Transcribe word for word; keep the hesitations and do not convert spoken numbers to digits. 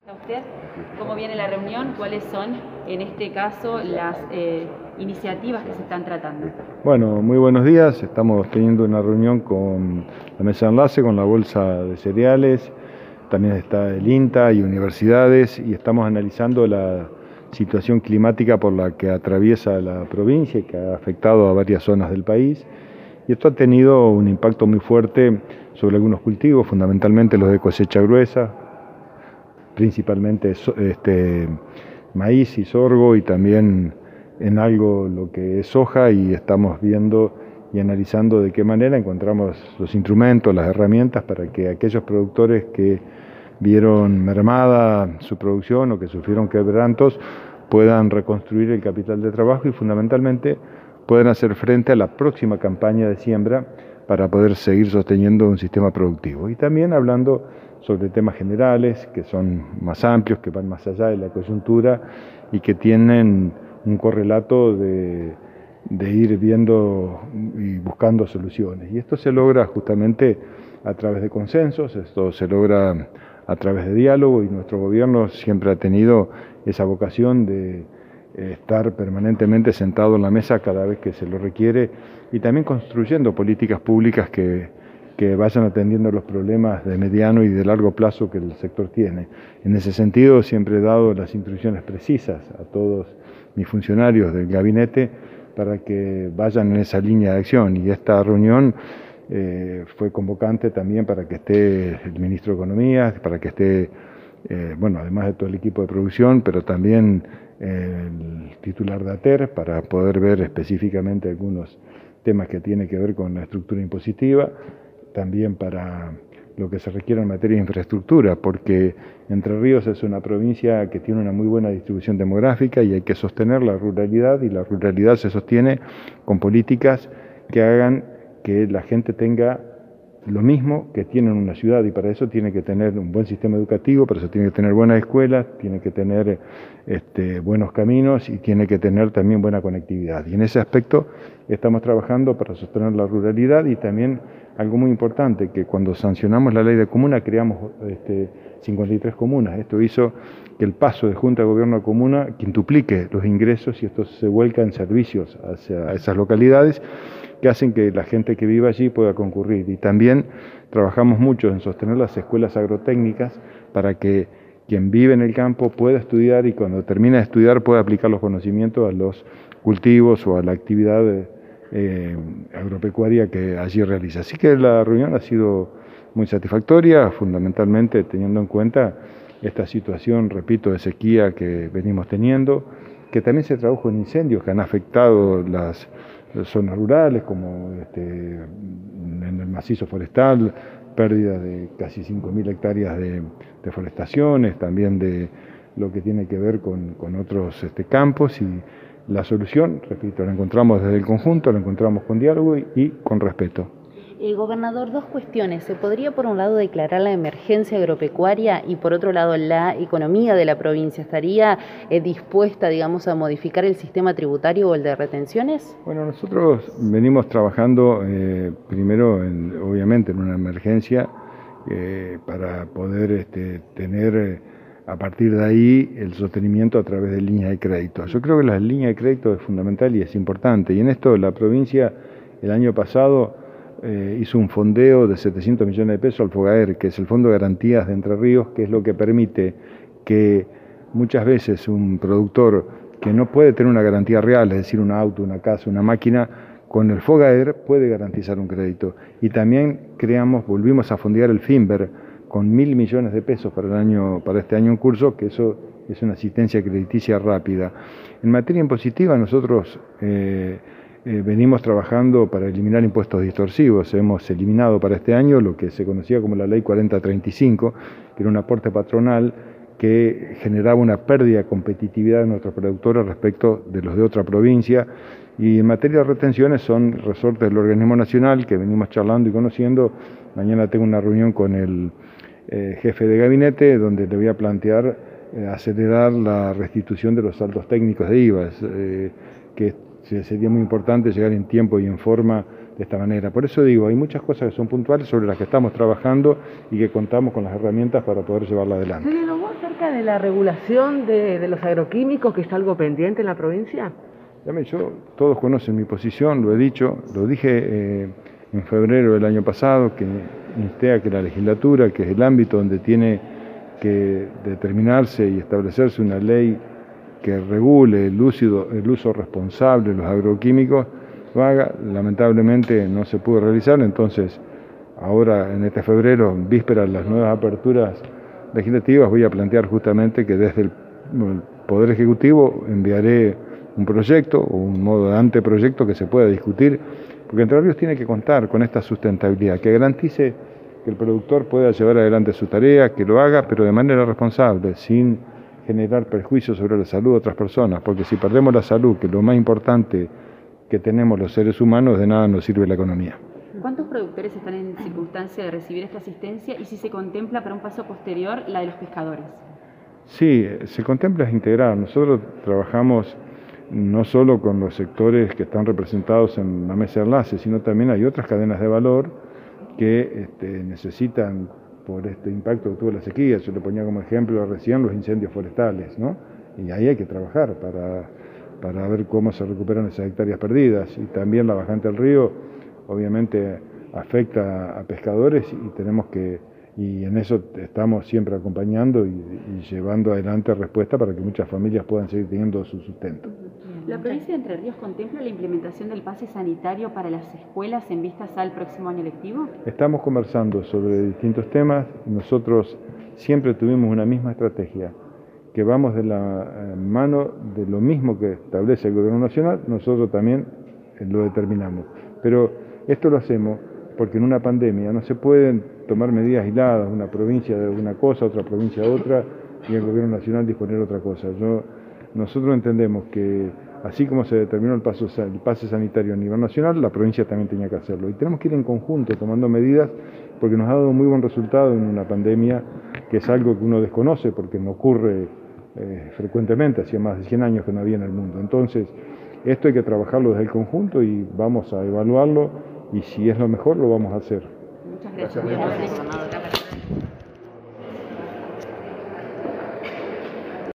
¿A usted cómo viene la reunión? ¿Cuáles son, en este caso, las eh, iniciativas que se están tratando? Bueno, muy buenos días. Estamos teniendo una reunión con la mesa de enlace, con la Bolsa de Cereales, también está el INTA y universidades, y estamos analizando la situación climática por la que atraviesa la provincia y que ha afectado a varias zonas del país. Y esto ha tenido un impacto muy fuerte sobre algunos cultivos, fundamentalmente los de cosecha gruesa, principalmente este, maíz y sorgo, y también en algo lo que es soja, y estamos viendo y analizando de qué manera encontramos los instrumentos, las herramientas para que aquellos productores que vieron mermada su producción o que sufrieron quebrantos puedan reconstruir el capital de trabajo y fundamentalmente puedan hacer frente a la próxima campaña de siembra para poder seguir sosteniendo un sistema productivo. Y también hablando sobre temas generales que son más amplios, que van más allá de la coyuntura y que tienen un correlato de, de ir viendo y buscando soluciones. Y esto se logra justamente a través de consensos, esto se logra a través de diálogo, y nuestro gobierno siempre ha tenido esa vocación de estar permanentemente sentado en la mesa cada vez que se lo requiere, y también construyendo políticas públicas que, que vayan atendiendo los problemas de mediano y de largo plazo que el sector tiene. En ese sentido, siempre he dado las instrucciones precisas a todos mis funcionarios del gabinete para que vayan en esa línea de acción, y esta reunión eh, fue convocante también para que esté el ministro de Economía, para que esté, eh, bueno, además de todo el equipo de producción, pero también eh, el titular de ATER, para poder ver específicamente algunos temas que tienen que ver con la estructura impositiva, también para lo que se requiere en materia de infraestructura, porque Entre Ríos es una provincia que tiene una muy buena distribución demográfica y hay que sostener la ruralidad, y la ruralidad se sostiene con políticas que hagan que la gente tenga lo mismo que tiene en una ciudad, y para eso tiene que tener un buen sistema educativo, para eso tiene que tener buenas escuelas, tiene que tener este, buenos caminos y tiene que tener también buena conectividad. Y en ese aspecto estamos trabajando para sostener la ruralidad, y también algo muy importante, que cuando sancionamos la ley de comuna creamos este, cincuenta y tres comunas. Esto hizo que el paso de Junta de Gobierno a comuna quintuplique los ingresos, y esto se vuelca en servicios hacia esas localidades que hacen que la gente que vive allí pueda concurrir. Y también trabajamos mucho en sostener las escuelas agrotécnicas para que quien vive en el campo pueda estudiar, y cuando termina de estudiar pueda aplicar los conocimientos a los cultivos o a la actividad eh, agropecuaria que allí realiza. Así que la reunión ha sido muy satisfactoria, fundamentalmente teniendo en cuenta esta situación, repito, de sequía que venimos teniendo, que también se tradujo en incendios que han afectado las zonas rurales, como este, en el macizo forestal, pérdida de casi cinco mil hectáreas de, de forestaciones, también de lo que tiene que ver con, con otros este, campos, y la solución, repito, la encontramos desde el conjunto, la encontramos con diálogo y, y con respeto. Eh, gobernador, dos cuestiones. ¿Se podría, por un lado, declarar la emergencia agropecuaria y, por otro lado, la economía de la provincia estaría eh, dispuesta, digamos, a modificar el sistema tributario o el de retenciones? Bueno, nosotros venimos trabajando eh, primero, en, obviamente, en una emergencia eh, para poder este, tener eh, a partir de ahí el sostenimiento a través de líneas de crédito. Yo creo que la línea de crédito es fundamental y es importante, y en esto la provincia el año pasado Eh, hizo un fondeo de setecientos millones de pesos al FOGAER, que es el Fondo de Garantías de Entre Ríos, que es lo que permite que muchas veces un productor que no puede tener una garantía real, es decir, un auto, una casa, una máquina, con el FOGAER puede garantizar un crédito. Y también creamos, volvimos a fondear el FINVER con mil millones de pesos para, el año, para este año en curso, que eso es una asistencia crediticia rápida. En materia impositiva, nosotros Eh, Eh, venimos trabajando para eliminar impuestos distorsivos. Hemos eliminado para este año lo que se conocía como la ley cuarenta treinta y cinco, que era un aporte patronal que generaba una pérdida de competitividad de nuestros productores respecto de los de otra provincia. Y en materia de retenciones son resortes del organismo nacional que venimos charlando y conociendo. Mañana tengo una reunión con el eh, jefe de gabinete donde le voy a plantear eh, acelerar la restitución de los saldos técnicos de I V A, eh, que sería muy importante llegar en tiempo y en forma de esta manera. Por eso digo, hay muchas cosas que son puntuales sobre las que estamos trabajando y que contamos con las herramientas para poder llevarla adelante. ¿Se dialogó acerca de la regulación de, de los agroquímicos, que es algo pendiente en la provincia? Yo, todos conocen mi posición, lo he dicho, lo dije eh, en febrero del año pasado, que insté a que la legislatura, que es el ámbito donde tiene que determinarse y establecerse una ley que regule el uso, el uso responsable de los agroquímicos, lo haga. Lamentablemente no se pudo realizar, entonces ahora en este febrero, en vísperas de las nuevas aperturas legislativas, voy a plantear justamente que desde el Poder Ejecutivo enviaré un proyecto o un modo de anteproyecto que se pueda discutir, porque Entre Ríos tiene que contar con esta sustentabilidad, que garantice que el productor pueda llevar adelante su tarea, que lo haga, pero de manera responsable, sin generar perjuicios sobre la salud de otras personas, porque si perdemos la salud, que es lo más importante que tenemos los seres humanos, de nada nos sirve la economía. ¿Cuántos productores están en circunstancia de recibir esta asistencia y si se contempla para un paso posterior la de los pescadores? Sí, se contempla es integral. Nosotros trabajamos no solo con los sectores que están representados en la mesa de enlace, sino también hay otras cadenas de valor que este, necesitan, por este impacto que tuvo la sequía, yo le ponía como ejemplo recién los incendios forestales, ¿no? Y ahí hay que trabajar para, para ver cómo se recuperan esas hectáreas perdidas. Y también la bajante del río, obviamente, afecta a pescadores y tenemos que, y en eso estamos siempre acompañando y, y llevando adelante respuesta para que muchas familias puedan seguir teniendo su sustento. ¿La provincia de Entre Ríos contempla la implementación del pase sanitario para las escuelas en vistas al próximo año lectivo? Estamos conversando sobre distintos temas. Nosotros siempre tuvimos una misma estrategia, que vamos de la mano de lo mismo que establece el Gobierno Nacional, nosotros también lo determinamos. Pero esto lo hacemos porque en una pandemia no se pueden tomar medidas aisladas, una provincia de una cosa, otra provincia de otra, y el Gobierno Nacional disponer otra cosa. Yo, nosotros entendemos que así como se determinó el, paso, el pase sanitario a nivel nacional, la provincia también tenía que hacerlo. Y tenemos que ir en conjunto tomando medidas porque nos ha dado muy buen resultado en una pandemia que es algo que uno desconoce porque no ocurre eh, frecuentemente, hacía más de cien años que no había en el mundo. Entonces, esto hay que trabajarlo desde el conjunto y vamos a evaluarlo y si es lo mejor lo vamos a hacer. Muchas gracias. Gracias.